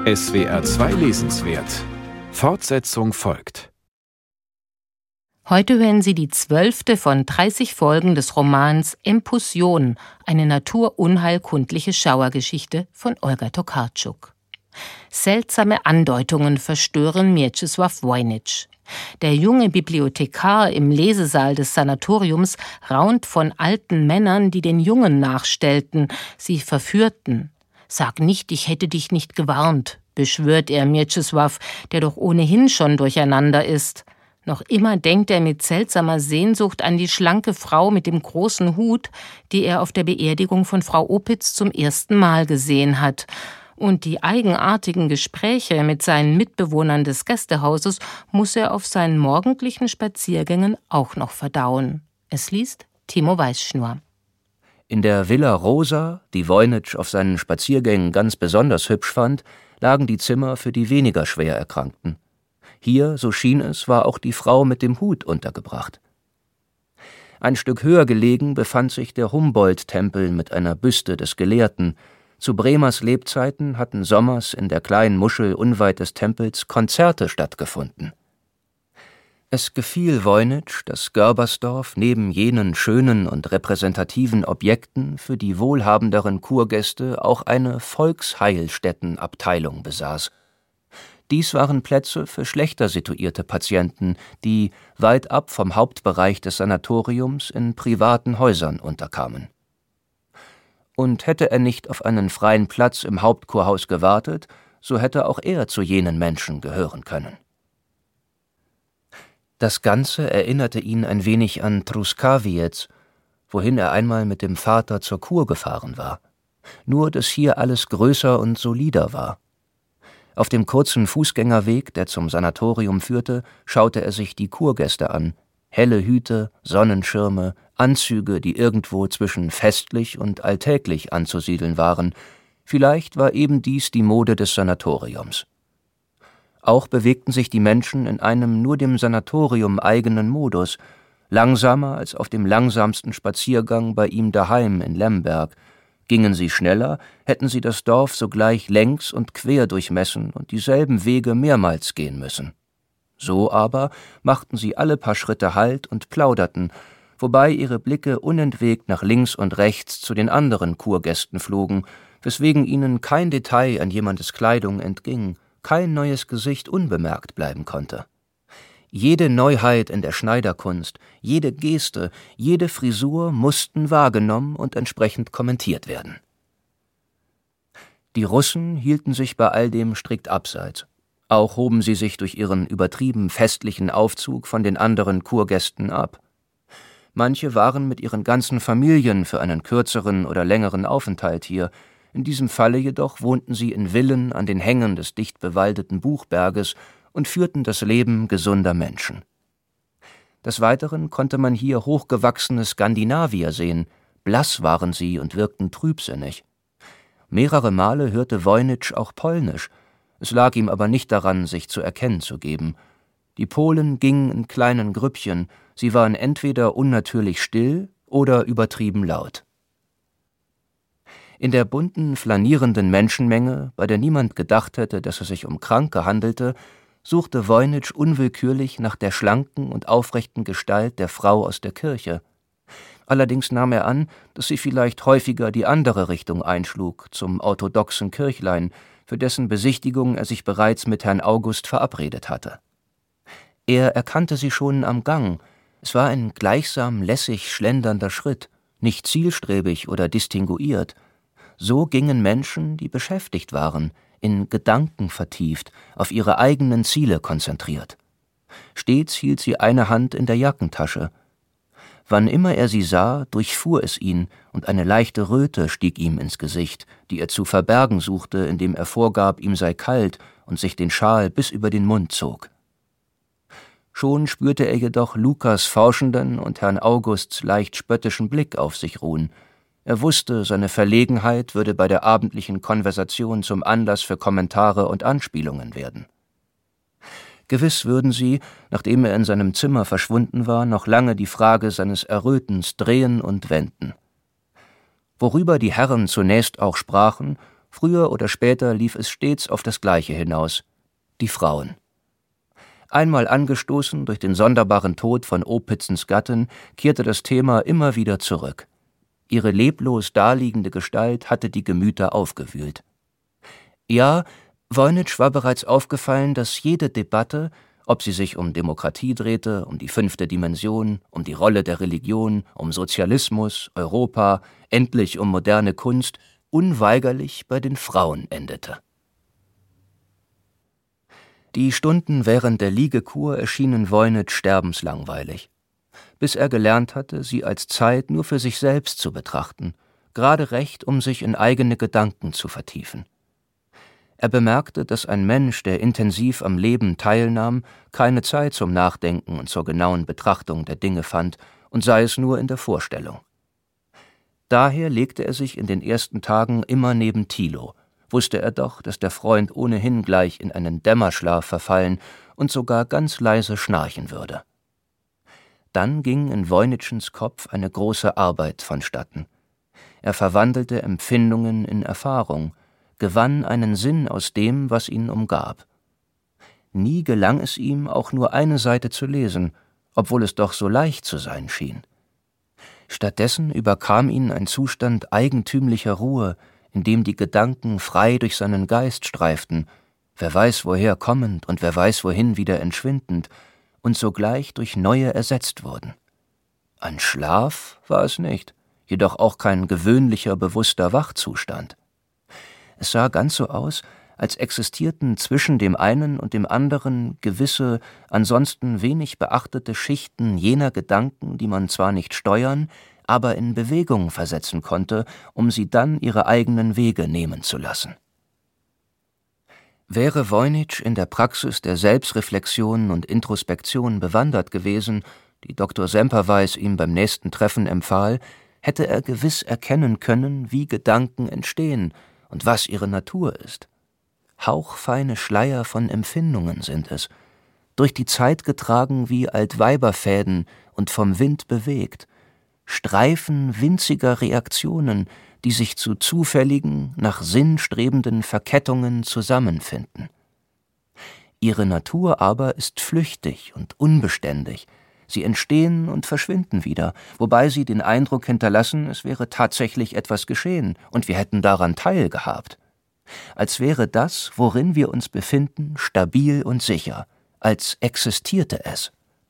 SWR 2 Lesenswert. Fortsetzung folgt. Heute hören Sie die 12. von 30 Folgen des Romans Impulsion, eine naturunheilkundliche Schauergeschichte von Olga Tokarczuk. Seltsame Andeutungen verstören Mieczysław Wojnitsch. Der junge Bibliothekar im Lesesaal des Sanatoriums raunt von alten Männern, die den Jungen nachstellten, sie verführten. »Sag nicht, ich hätte dich nicht gewarnt«, beschwört er Mieczysław, der doch ohnehin schon durcheinander ist. Noch immer denkt er mit seltsamer Sehnsucht an die schlanke Frau mit dem großen Hut, die er auf der Beerdigung von Frau Opitz zum ersten Mal gesehen hat. Und die eigenartigen Gespräche mit seinen Mitbewohnern des Gästehauses muss er auf seinen morgendlichen Spaziergängen auch noch verdauen. Es liest Timo Weißschnur. In der Villa Rosa, die Wojnitsch auf seinen Spaziergängen ganz besonders hübsch fand, lagen die Zimmer für die weniger schwer Erkrankten. Hier, so schien es, war auch die Frau mit dem Hut untergebracht. Ein Stück höher gelegen befand sich der Humboldt-Tempel mit einer Büste des Gelehrten. Zu Bremers Lebzeiten hatten sommers in der kleinen Muschel unweit des Tempels Konzerte stattgefunden. Es gefiel Wojnitsch, dass Görbersdorf neben jenen schönen und repräsentativen Objekten für die wohlhabenderen Kurgäste auch eine Volksheilstättenabteilung besaß. Dies waren Plätze für schlechter situierte Patienten, die weit ab vom Hauptbereich des Sanatoriums in privaten Häusern unterkamen. Und hätte er nicht auf einen freien Platz im Hauptkurhaus gewartet, so hätte auch er zu jenen Menschen gehören können. Das Ganze erinnerte ihn ein wenig an Truskawiec, wohin er einmal mit dem Vater zur Kur gefahren war. Nur, dass hier alles größer und solider war. Auf dem kurzen Fußgängerweg, der zum Sanatorium führte, schaute er sich die Kurgäste an. Helle Hüte, Sonnenschirme, Anzüge, die irgendwo zwischen festlich und alltäglich anzusiedeln waren. Vielleicht war eben dies die Mode des Sanatoriums. Auch bewegten sich die Menschen in einem nur dem Sanatorium eigenen Modus, langsamer als auf dem langsamsten Spaziergang bei ihm daheim in Lemberg. Gingen sie schneller, hätten sie das Dorf sogleich längs und quer durchmessen und dieselben Wege mehrmals gehen müssen. So aber machten sie alle paar Schritte Halt und plauderten, wobei ihre Blicke unentwegt nach links und rechts zu den anderen Kurgästen flogen, weswegen ihnen kein Detail an jemandes Kleidung entging, kein neues Gesicht unbemerkt bleiben konnte. Jede Neuheit in der Schneiderkunst, jede Geste, jede Frisur mussten wahrgenommen und entsprechend kommentiert werden. Die Russen hielten sich bei all dem strikt abseits. Auch hoben sie sich durch ihren übertrieben festlichen Aufzug von den anderen Kurgästen ab. Manche waren mit ihren ganzen Familien für einen kürzeren oder längeren Aufenthalt hier. In diesem Falle jedoch wohnten sie in Villen an den Hängen des dicht bewaldeten Buchberges und führten das Leben gesunder Menschen. Des Weiteren konnte man hier hochgewachsene Skandinavier sehen, blass waren sie und wirkten trübsinnig. Mehrere Male hörte Wojnitsch auch Polnisch, es lag ihm aber nicht daran, sich zu erkennen zu geben. Die Polen gingen in kleinen Grüppchen, sie waren entweder unnatürlich still oder übertrieben laut. In der bunten, flanierenden Menschenmenge, bei der niemand gedacht hätte, dass es sich um Kranke handelte, suchte Wojnitsch unwillkürlich nach der schlanken und aufrechten Gestalt der Frau aus der Kirche. Allerdings nahm er an, dass sie vielleicht häufiger die andere Richtung einschlug, zum orthodoxen Kirchlein, für dessen Besichtigung er sich bereits mit Herrn August verabredet hatte. Er erkannte sie schon am Gang. Es war ein gleichsam lässig schlendernder Schritt, nicht zielstrebig oder distinguiert. So gingen Menschen, die beschäftigt waren, in Gedanken vertieft, auf ihre eigenen Ziele konzentriert. Stets hielt sie eine Hand in der Jackentasche. Wann immer er sie sah, durchfuhr es ihn, und eine leichte Röte stieg ihm ins Gesicht, die er zu verbergen suchte, indem er vorgab, ihm sei kalt und sich den Schal bis über den Mund zog. Schon spürte er jedoch Lukas forschenden und Herrn Augusts leicht spöttischen Blick auf sich ruhen. Er wusste, seine Verlegenheit würde bei der abendlichen Konversation zum Anlass für Kommentare und Anspielungen werden. Gewiss würden sie, nachdem er in seinem Zimmer verschwunden war, noch lange die Frage seines Errötens drehen und wenden. Worüber die Herren zunächst auch sprachen, Früher oder später lief es stets auf das Gleiche hinaus: die Frauen. Einmal angestoßen durch den sonderbaren Tod von Opitzens Gattin, kehrte das Thema immer wieder zurück. Ihre leblos daliegende Gestalt hatte die Gemüter aufgewühlt. Ja, Voynich war bereits aufgefallen, dass jede Debatte, ob sie sich um Demokratie drehte, um die 5. Dimension, um die Rolle der Religion, um Sozialismus, Europa, endlich um moderne Kunst, unweigerlich bei den Frauen endete. Die Stunden während der Liegekur erschienen Voynich sterbenslangweilig, bis er gelernt hatte, sie als Zeit nur für sich selbst zu betrachten, gerade recht, um sich in eigene Gedanken zu vertiefen. Er bemerkte, dass ein Mensch, der intensiv am Leben teilnahm, keine Zeit zum Nachdenken und zur genauen Betrachtung der Dinge fand, und sei es nur in der Vorstellung. Daher legte er sich in den ersten Tagen immer neben Thilo, wusste er doch, dass der Freund ohnehin gleich in einen Dämmerschlaf verfallen und sogar ganz leise schnarchen würde. Dann ging in Voynichens Kopf eine große Arbeit vonstatten. Er verwandelte Empfindungen in Erfahrung, gewann einen Sinn aus dem, was ihn umgab. Nie gelang es ihm, auch nur eine Seite zu lesen, obwohl es doch so leicht zu sein schien. Stattdessen überkam ihn ein Zustand eigentümlicher Ruhe, in dem die Gedanken frei durch seinen Geist streiften, wer weiß woher kommend und wer weiß wohin wieder entschwindend, und sogleich durch neue ersetzt wurden. Ein Schlaf war es nicht, jedoch auch kein gewöhnlicher, bewusster Wachzustand. Es sah ganz so aus, als existierten zwischen dem einen und dem anderen gewisse, ansonsten wenig beachtete Schichten jener Gedanken, die man zwar nicht steuern, aber in Bewegung versetzen konnte, um sie dann ihre eigenen Wege nehmen zu lassen. Wäre Voynich in der Praxis der Selbstreflexion und Introspektion bewandert gewesen, die Dr. Semperweis ihm beim nächsten Treffen empfahl, hätte er gewiss erkennen können, wie Gedanken entstehen und was ihre Natur ist. Hauchfeine Schleier von Empfindungen sind es, durch die Zeit getragen wie Altweiberfäden und vom Wind bewegt, Streifen winziger Reaktionen, die sich zu zufälligen, nach Sinn strebenden Verkettungen zusammenfinden. Ihre Natur aber ist flüchtig und unbeständig, sie entstehen und verschwinden wieder, wobei sie den Eindruck hinterlassen, es wäre tatsächlich etwas geschehen und wir hätten daran teilgehabt. Als wäre das, worin wir uns befinden, stabil und sicher, als existierte es.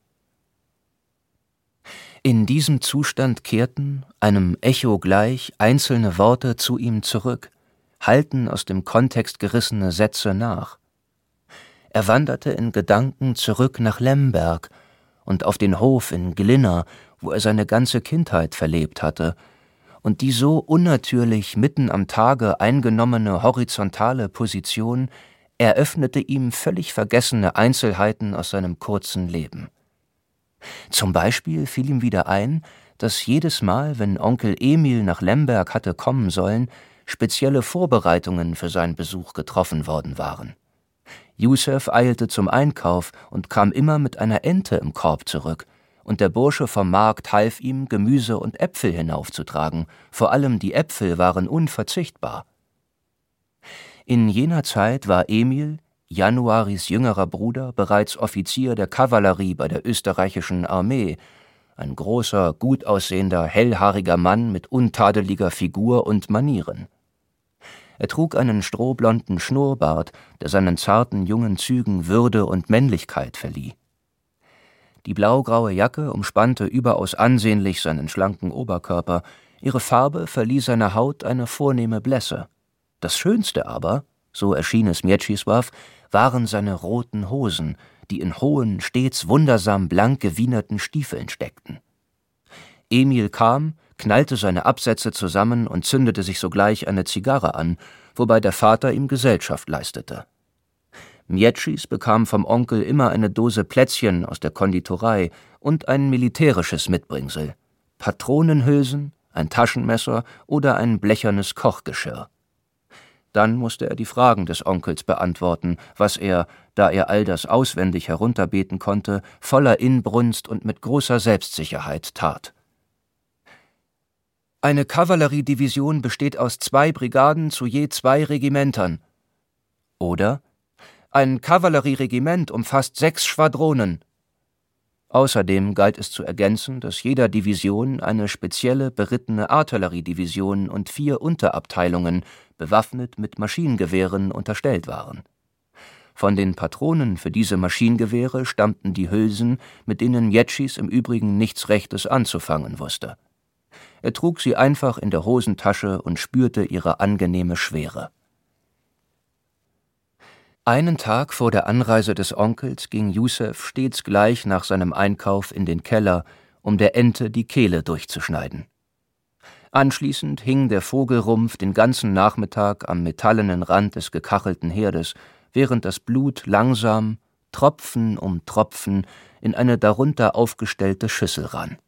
In diesem Zustand kehrten, einem Echo gleich, einzelne Worte zu ihm zurück, hallten aus dem Kontext gerissene Sätze nach. Er wanderte in Gedanken zurück nach Lemberg und auf den Hof in Glinna, wo er seine ganze Kindheit verlebt hatte, und die so unnatürlich mitten am Tage eingenommene horizontale Position eröffnete ihm völlig vergessene Einzelheiten aus seinem kurzen Leben. Zum Beispiel fiel ihm wieder ein, dass jedes Mal, wenn Onkel Emil nach Lemberg hatte kommen sollen, spezielle Vorbereitungen für seinen Besuch getroffen worden waren. Yusef eilte zum Einkauf und kam immer mit einer Ente im Korb zurück, und der Bursche vom Markt half ihm, Gemüse und Äpfel hinaufzutragen, vor allem die Äpfel waren unverzichtbar. In jener Zeit war Emil, Januaris jüngerer Bruder, bereits Offizier der Kavallerie bei der österreichischen Armee, ein großer, gut aussehender, hellhaariger Mann mit untadeliger Figur und Manieren. Er trug einen strohblonden Schnurrbart, der seinen zarten jungen Zügen Würde und Männlichkeit verlieh. Die blaugraue Jacke umspannte überaus ansehnlich seinen schlanken Oberkörper, ihre Farbe verlieh seiner Haut eine vornehme Blässe. Das Schönste aber, so erschien es Mieczysław, waren seine roten Hosen, die in hohen, stets wundersam blank gewienerten Stiefeln steckten. Emil kam, knallte seine Absätze zusammen und zündete sich sogleich eine Zigarre an, wobei der Vater ihm Gesellschaft leistete. Mieczys bekam vom Onkel immer eine Dose Plätzchen aus der Konditorei und ein militärisches Mitbringsel: Patronenhülsen, ein Taschenmesser oder ein blechernes Kochgeschirr. Dann musste er die Fragen des Onkels beantworten, was er, da er all das auswendig herunterbeten konnte, voller Inbrunst und mit großer Selbstsicherheit tat. »Eine Kavalleriedivision besteht aus 2 Brigaden zu je 2 Regimentern.« Oder »Ein Kavallerieregiment umfasst 6 Schwadronen.« Außerdem galt es zu ergänzen, dass jeder Division eine spezielle berittene Artilleriedivision und 4 Unterabteilungen, bewaffnet mit Maschinengewehren, unterstellt waren. Von den Patronen für diese Maschinengewehre stammten die Hülsen, mit denen Mieczysz im Übrigen nichts Rechtes anzufangen wusste. Er trug sie einfach in der Hosentasche und spürte ihre angenehme Schwere. Einen Tag vor der Anreise des Onkels ging Yusef stets gleich nach seinem Einkauf in den Keller, um der Ente die Kehle durchzuschneiden. Anschließend hing der Vogelrumpf den ganzen Nachmittag am metallenen Rand des gekachelten Herdes, während das Blut langsam, Tropfen um Tropfen, in eine darunter aufgestellte Schüssel rann.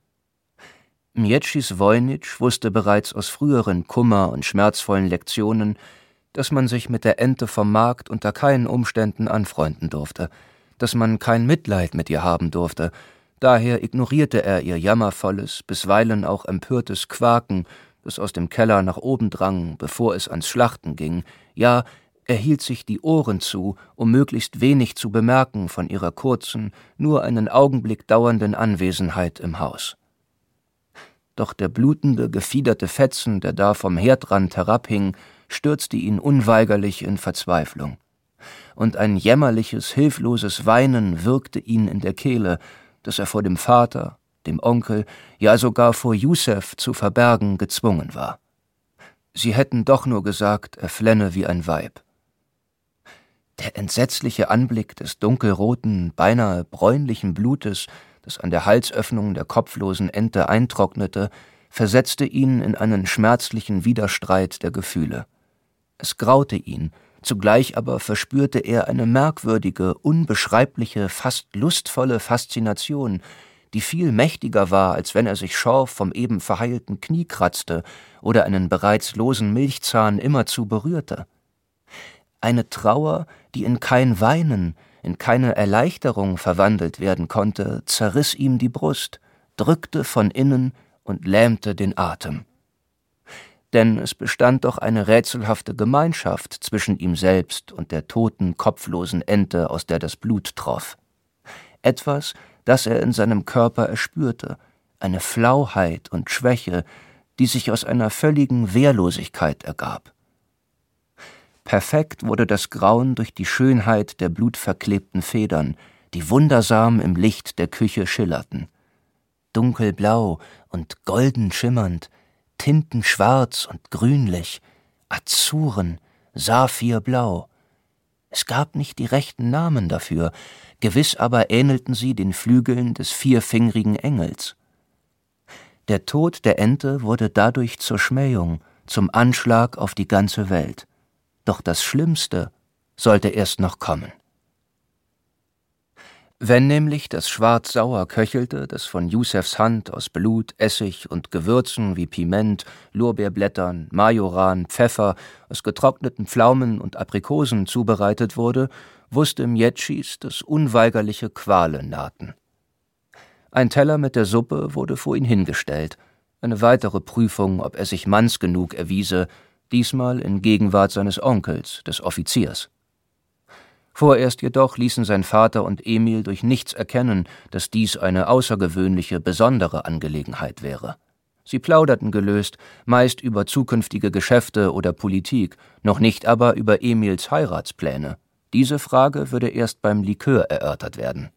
Mieczysz Wojnitsch wusste bereits aus früheren kummer- und schmerzvollen Lektionen, dass man sich mit der Ente vom Markt unter keinen Umständen anfreunden durfte, dass man kein Mitleid mit ihr haben durfte. Daher ignorierte er ihr jammervolles, bisweilen auch empörtes Quaken, das aus dem Keller nach oben drang, bevor es ans Schlachten ging. Ja, er hielt sich die Ohren zu, um möglichst wenig zu bemerken von ihrer kurzen, nur einen Augenblick dauernden Anwesenheit im Haus. Doch der blutende, gefiederte Fetzen, der da vom Herdrand herabhing, stürzte ihn unweigerlich in Verzweiflung. Und ein jämmerliches, hilfloses Weinen würgte ihn in der Kehle, das er vor dem Vater, dem Onkel, ja sogar vor Yusef zu verbergen gezwungen war. Sie hätten doch nur gesagt, er flenne wie ein Weib. Der entsetzliche Anblick des dunkelroten, beinahe bräunlichen Blutes, das an der Halsöffnung der kopflosen Ente eintrocknete, versetzte ihn in einen schmerzlichen Widerstreit der Gefühle. Es graute ihn, zugleich aber verspürte er eine merkwürdige, unbeschreibliche, fast lustvolle Faszination, die viel mächtiger war, als wenn er sich schorf vom eben verheilten Knie kratzte oder einen bereits losen Milchzahn immerzu berührte. Eine Trauer, die in kein Weinen, in keine Erleichterung verwandelt werden konnte, zerriss ihm die Brust, drückte von innen und lähmte den Atem. Denn es bestand doch eine rätselhafte Gemeinschaft zwischen ihm selbst und der toten, kopflosen Ente, aus der das Blut troff. Etwas, das er in seinem Körper erspürte, eine Flauheit und Schwäche, die sich aus einer völligen Wehrlosigkeit ergab. Perfekt wurde das Grauen durch die Schönheit der blutverklebten Federn, die wundersam im Licht der Küche schillerten. Dunkelblau und golden schimmernd, tintenschwarz und grünlich, Azuren, saphirblau. Es gab nicht die rechten Namen dafür, gewiss aber ähnelten sie den Flügeln des vierfingrigen Engels. Der Tod der Ente wurde dadurch zur Schmähung, zum Anschlag auf die ganze Welt. Doch das Schlimmste sollte erst noch kommen. Wenn nämlich das Schwarz-Sauer köchelte, das von Yusefs Hand aus Blut, Essig und Gewürzen wie Piment, Lorbeerblättern, Majoran, Pfeffer, aus getrockneten Pflaumen und Aprikosen zubereitet wurde, wusste Mieczysz, dass unweigerliche Qualen nahten. Ein Teller mit der Suppe wurde vor ihn hingestellt, eine weitere Prüfung, ob er sich manns genug erwiese, diesmal in Gegenwart seines Onkels, des Offiziers. Vorerst jedoch ließen sein Vater und Emil durch nichts erkennen, dass dies eine außergewöhnliche, besondere Angelegenheit wäre. Sie plauderten gelöst, meist über zukünftige Geschäfte oder Politik, noch nicht aber über Emils Heiratspläne. Diese Frage würde erst beim Likör erörtert werden.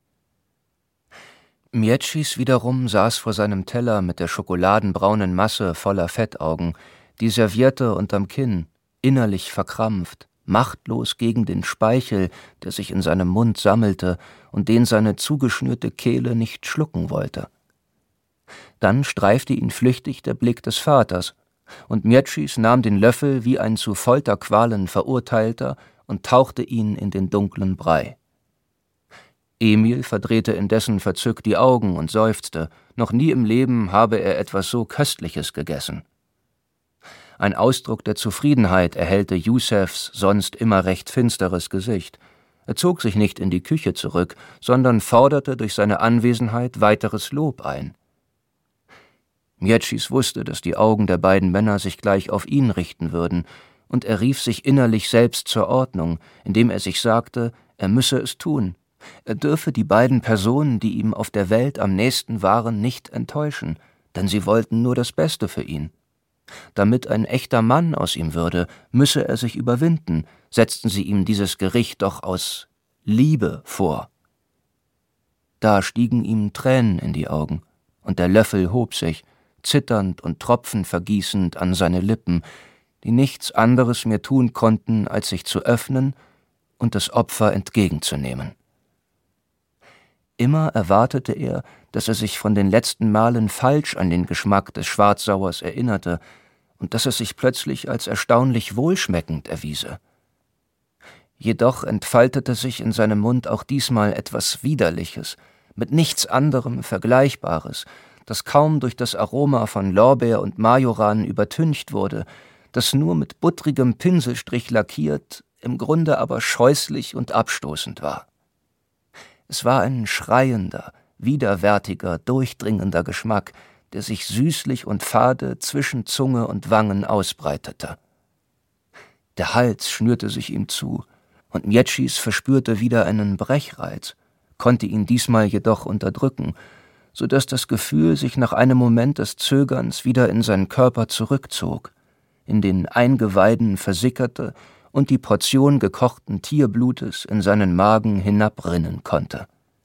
Mieczysz wiederum saß vor seinem Teller mit der schokoladenbraunen Masse voller Fettaugen, die Serviette unterm Kinn, innerlich verkrampft, machtlos gegen den Speichel, der sich in seinem Mund sammelte und den seine zugeschnürte Kehle nicht schlucken wollte. Dann streifte ihn flüchtig der Blick des Vaters, und Mieczysz nahm den Löffel wie ein zu Folterqualen Verurteilter und tauchte ihn in den dunklen Brei. Emil verdrehte indessen verzückt die Augen und seufzte, noch nie im Leben habe er etwas so Köstliches gegessen. Ein Ausdruck der Zufriedenheit erhellte Yusefs sonst immer recht finsteres Gesicht. Er zog sich nicht in die Küche zurück, sondern forderte durch seine Anwesenheit weiteres Lob ein. Mieczyś wusste, dass die Augen der beiden Männer sich gleich auf ihn richten würden, und er rief sich innerlich selbst zur Ordnung, indem er sich sagte, er müsse es tun. Er dürfe die beiden Personen, die ihm auf der Welt am nächsten waren, nicht enttäuschen, denn sie wollten nur das Beste für ihn. Damit ein echter Mann aus ihm würde, müsse er sich überwinden, setzten sie ihm dieses Gericht doch aus Liebe vor. Da stiegen ihm Tränen in die Augen, und der Löffel hob sich, zitternd und Tropfen vergießend, an seine Lippen, die nichts anderes mehr tun konnten, als sich zu öffnen und das Opfer entgegenzunehmen. Immer erwartete er, dass er sich von den letzten Malen falsch an den Geschmack des Schwarzsauers erinnerte und dass es sich plötzlich als erstaunlich wohlschmeckend erwiese. Jedoch entfaltete sich in seinem Mund auch diesmal etwas Widerliches, mit nichts anderem Vergleichbares, das kaum durch das Aroma von Lorbeer und Majoran übertüncht wurde, das nur mit buttrigem Pinselstrich lackiert, im Grunde aber scheußlich und abstoßend war. Es war ein schreiender, widerwärtiger, durchdringender Geschmack, der sich süßlich und fade zwischen Zunge und Wangen ausbreitete. Der Hals schnürte sich ihm zu, und Mieczyś verspürte wieder einen Brechreiz, konnte ihn diesmal jedoch unterdrücken, so dass das Gefühl sich nach einem Moment des Zögerns wieder in seinen Körper zurückzog, in den Eingeweiden versickerte und die Portion gekochten Tierblutes in seinen Magen hinabrinnen konnte.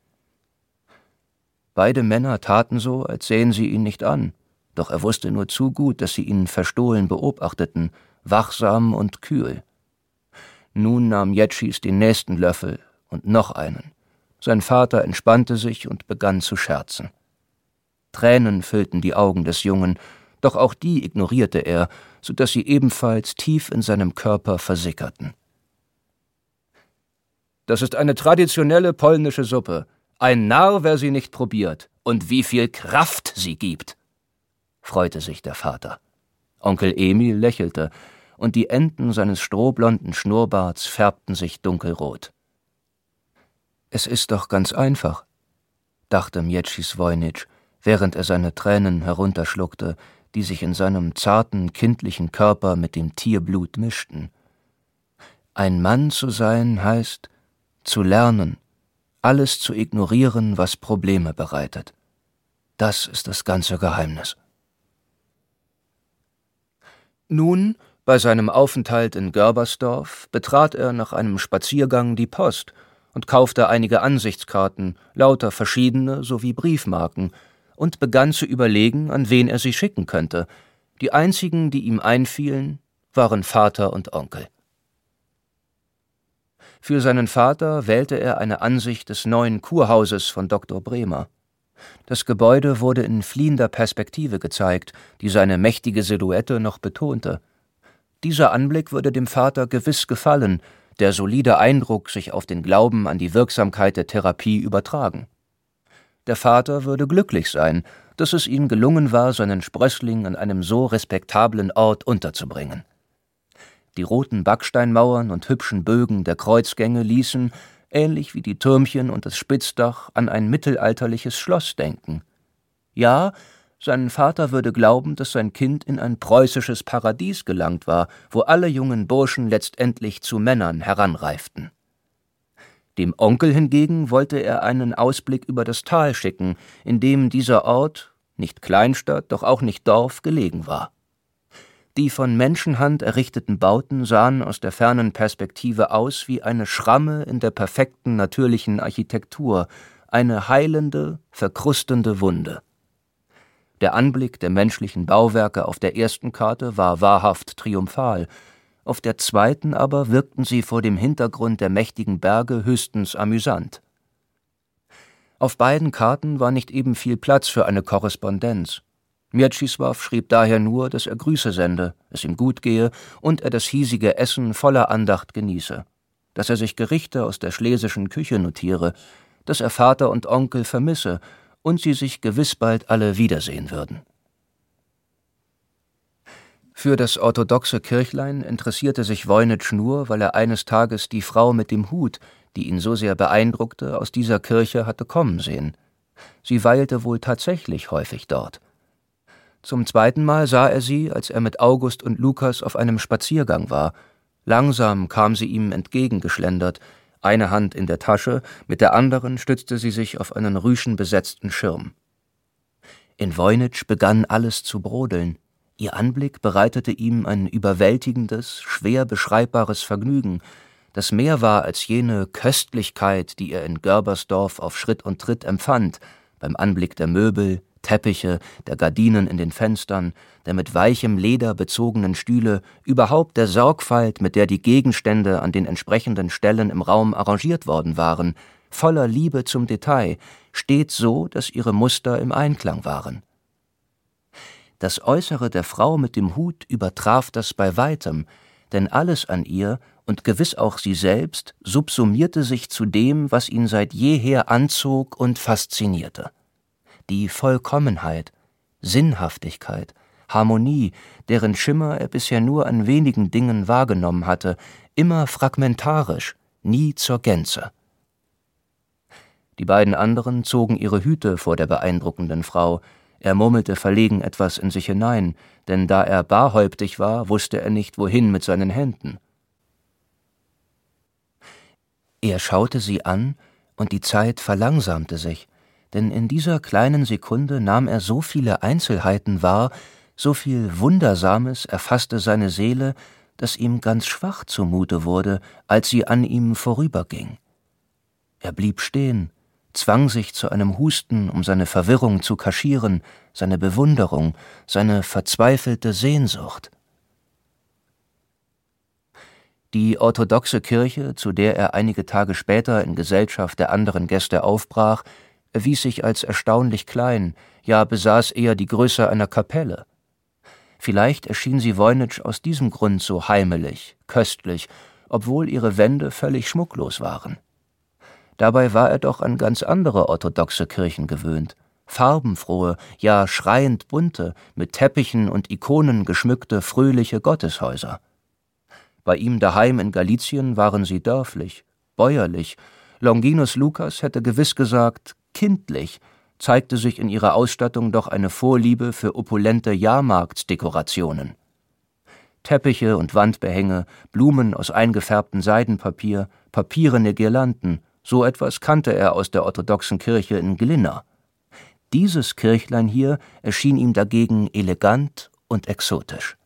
Beide Männer taten so, als sähen sie ihn nicht an, doch er wusste nur zu gut, dass sie ihn verstohlen beobachteten, wachsam und kühl. Nun nahm Mieczyś den nächsten Löffel und noch einen. Sein Vater entspannte sich und begann zu scherzen. Tränen füllten die Augen des Jungen, doch auch die ignorierte er, so dass sie ebenfalls tief in seinem Körper versickerten. »Das ist eine traditionelle polnische Suppe. Ein Narr, wer sie nicht probiert. Und wie viel Kraft sie gibt«, freute sich der Vater. Onkel Emil lächelte, und die Enden seines strohblonden Schnurrbarts färbten sich dunkelrot. »Es ist doch ganz einfach«, dachte Mieczyś Wojnitsch, während er seine Tränen herunterschluckte, die sich in seinem zarten, kindlichen Körper mit dem Tierblut mischten. Ein Mann zu sein heißt, zu lernen, alles zu ignorieren, was Probleme bereitet. Das ist das ganze Geheimnis. Nun, bei seinem Aufenthalt in Görbersdorf, betrat er nach einem Spaziergang die Post und kaufte einige Ansichtskarten, lauter verschiedene sowie Briefmarken, und begann zu überlegen, an wen er sie schicken könnte. Die einzigen, die ihm einfielen, waren Vater und Onkel. Für seinen Vater wählte er eine Ansicht des neuen Kurhauses von Dr. Bremer. Das Gebäude wurde in fliehender Perspektive gezeigt, die seine mächtige Silhouette noch betonte. Dieser Anblick würde dem Vater gewiss gefallen, der solide Eindruck sich auf den Glauben an die Wirksamkeit der Therapie übertragen. Der Vater würde glücklich sein, dass es ihm gelungen war, seinen Sprössling an einem so respektablen Ort unterzubringen. Die roten Backsteinmauern und hübschen Bögen der Kreuzgänge ließen, ähnlich wie die Türmchen und das Spitzdach, an ein mittelalterliches Schloss denken. Ja, sein Vater würde glauben, dass sein Kind in ein preußisches Paradies gelangt war, wo alle jungen Burschen letztendlich zu Männern heranreiften. Dem Onkel hingegen wollte er einen Ausblick über das Tal schicken, in dem dieser Ort, nicht Kleinstadt, doch auch nicht Dorf, gelegen war. Die von Menschenhand errichteten Bauten sahen aus der fernen Perspektive aus wie eine Schramme in der perfekten natürlichen Architektur, eine heilende, verkrustende Wunde. Der Anblick der menschlichen Bauwerke auf der ersten Karte war wahrhaft triumphal, auf der zweiten aber wirkten sie vor dem Hintergrund der mächtigen Berge höchstens amüsant. Auf beiden Karten war nicht eben viel Platz für eine Korrespondenz. Mieczysław schrieb daher nur, dass er Grüße sende, es ihm gut gehe und er das hiesige Essen voller Andacht genieße, dass er sich Gerichte aus der schlesischen Küche notiere, dass er Vater und Onkel vermisse und sie sich gewiss bald alle wiedersehen würden. Für das orthodoxe Kirchlein interessierte sich Wojnitsch nur, weil er eines Tages die Frau mit dem Hut, die ihn so sehr beeindruckte, aus dieser Kirche hatte kommen sehen. Sie weilte wohl tatsächlich häufig dort. Zum zweiten Mal sah er sie, als er mit August und Lukas auf einem Spaziergang war. Langsam kam sie ihm entgegengeschlendert, eine Hand in der Tasche, mit der anderen stützte sie sich auf einen rüschenbesetzten Schirm. In Voynich begann alles zu brodeln. Ihr Anblick bereitete ihm ein überwältigendes, schwer beschreibbares Vergnügen, das mehr war als jene Köstlichkeit, die er in Görbersdorf auf Schritt und Tritt empfand, beim Anblick der Möbel, Teppiche, der Gardinen in den Fenstern, der mit weichem Leder bezogenen Stühle, überhaupt der Sorgfalt, mit der die Gegenstände an den entsprechenden Stellen im Raum arrangiert worden waren, voller Liebe zum Detail, stets so, dass ihre Muster im Einklang waren. Das Äußere der Frau mit dem Hut übertraf das bei weitem, denn alles an ihr und gewiss auch sie selbst subsumierte sich zu dem, was ihn seit jeher anzog und faszinierte. Die Vollkommenheit, Sinnhaftigkeit, Harmonie, deren Schimmer er bisher nur an wenigen Dingen wahrgenommen hatte, immer fragmentarisch, nie zur Gänze. Die beiden anderen zogen ihre Hüte vor der beeindruckenden Frau. Er murmelte verlegen etwas in sich hinein, denn da er barhäuptig war, wusste er nicht, wohin mit seinen Händen. Er schaute sie an, und die Zeit verlangsamte sich, denn in dieser kleinen Sekunde nahm er so viele Einzelheiten wahr, so viel Wundersames erfasste seine Seele, dass ihm ganz schwach zumute wurde, als sie an ihm vorüberging. Er blieb stehen, zwang sich zu einem Husten, um seine Verwirrung zu kaschieren, seine Bewunderung, seine verzweifelte Sehnsucht. Die orthodoxe Kirche, zu der er einige Tage später in Gesellschaft der anderen Gäste aufbrach, erwies sich als erstaunlich klein, ja besaß eher die Größe einer Kapelle. Vielleicht erschien sie Voynich aus diesem Grund so heimelig, köstlich, obwohl ihre Wände völlig schmucklos waren. Dabei war er doch an ganz andere orthodoxe Kirchen gewöhnt, farbenfrohe, ja schreiend bunte, mit Teppichen und Ikonen geschmückte, fröhliche Gotteshäuser. Bei ihm daheim in Galizien waren sie dörflich, bäuerlich, Longinus Lucas hätte gewiss gesagt, kindlich, zeigte sich in ihrer Ausstattung doch eine Vorliebe für opulente Jahrmarktsdekorationen. Teppiche und Wandbehänge, Blumen aus eingefärbtem Seidenpapier, papierene Girlanden, so etwas kannte er aus der orthodoxen Kirche in Glinna. Dieses Kirchlein hier erschien ihm dagegen elegant und exotisch.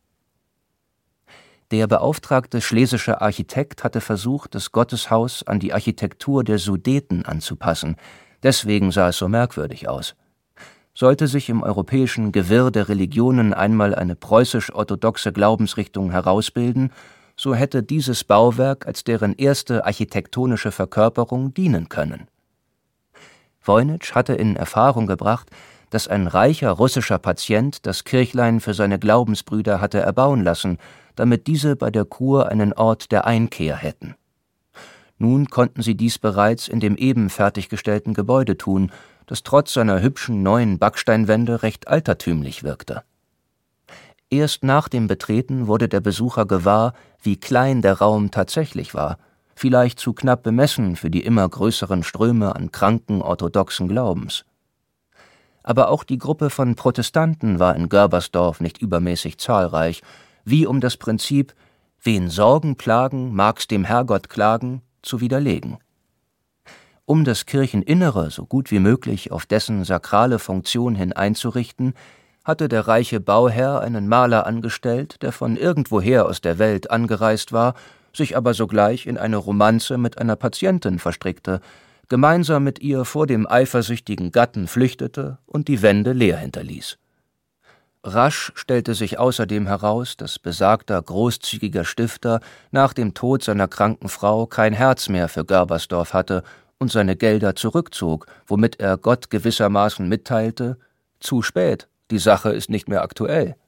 Der beauftragte schlesische Architekt hatte versucht, das Gotteshaus an die Architektur der Sudeten anzupassen, deswegen sah es so merkwürdig aus. Sollte sich im europäischen Gewirr der Religionen einmal eine preußisch-orthodoxe Glaubensrichtung herausbilden, so hätte dieses Bauwerk als deren erste architektonische Verkörperung dienen können. Voynich hatte in Erfahrung gebracht, dass ein reicher russischer Patient das Kirchlein für seine Glaubensbrüder hatte erbauen lassen, damit diese bei der Kur einen Ort der Einkehr hätten. Nun konnten sie dies bereits in dem eben fertiggestellten Gebäude tun, das trotz seiner hübschen neuen Backsteinwände recht altertümlich wirkte. Erst nach dem Betreten wurde der Besucher gewahr, wie klein der Raum tatsächlich war, vielleicht zu knapp bemessen für die immer größeren Ströme an kranken orthodoxen Glaubens. Aber auch die Gruppe von Protestanten war in Görbersdorf nicht übermäßig zahlreich, wie um das Prinzip »Wen Sorgen plagen, mag's dem Herrgott klagen« zu widerlegen. Um das Kircheninnere so gut wie möglich auf dessen sakrale Funktion hin einzurichten, hatte der reiche Bauherr einen Maler angestellt, der von irgendwoher aus der Welt angereist war, sich aber sogleich in eine Romanze mit einer Patientin verstrickte, gemeinsam mit ihr vor dem eifersüchtigen Gatten flüchtete und die Wände leer hinterließ. Rasch stellte sich außerdem heraus, dass besagter großzügiger Stifter nach dem Tod seiner kranken Frau kein Herz mehr für Görbersdorf hatte und seine Gelder zurückzog, womit er Gott gewissermaßen mitteilte: »Zu spät, die Sache ist nicht mehr aktuell.«